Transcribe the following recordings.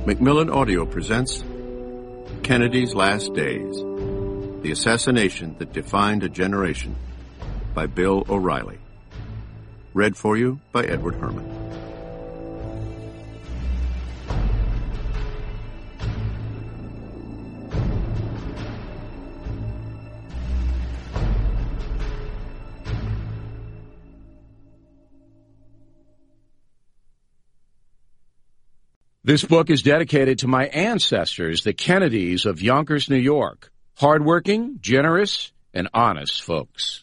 Macmillan Audio presents Kennedy's Last Days, the assassination that defined a generation, by Bill O'Reilly. Read for you by Edward Herman. This book is dedicated to my ancestors, the Kennedys of Yonkers, New York. Hardworking, generous, and honest folks.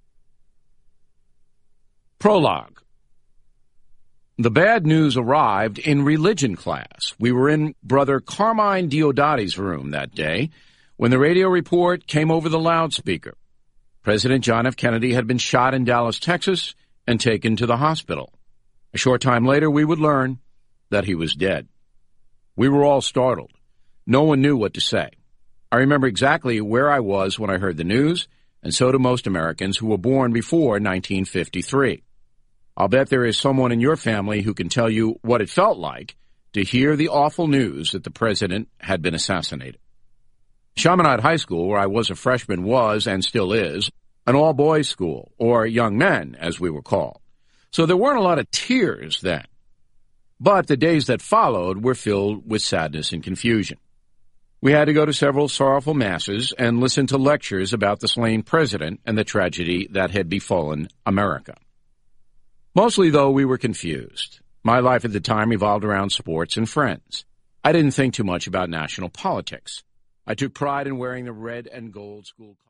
Prologue. The bad news arrived in religion class. We were in Brother Carmine Diodati's room that day when the radio report came over the loudspeaker. President John F. Kennedy had been shot in Dallas, Texas, and taken to the hospital. A short time later, we would learn that he was dead. We were all startled. No one knew what to say. I remember exactly where I was when I heard the news, and so do most Americans who were born before 1953. I'll bet there is someone in your family who can tell you what it felt like to hear the awful news that the president had been assassinated. Chaminade High School, where I was a freshman, was, and still is, an all-boys school, or young men, as we were called. So there weren't a lot of tears then. But the days that followed were filled with sadness and confusion. We had to go to several sorrowful masses and listen to lectures about the slain president and the tragedy that had befallen America. Mostly, though, we were confused. My life at the time revolved around sports and friends. I didn't think too much about national politics. I took pride in wearing the red and gold school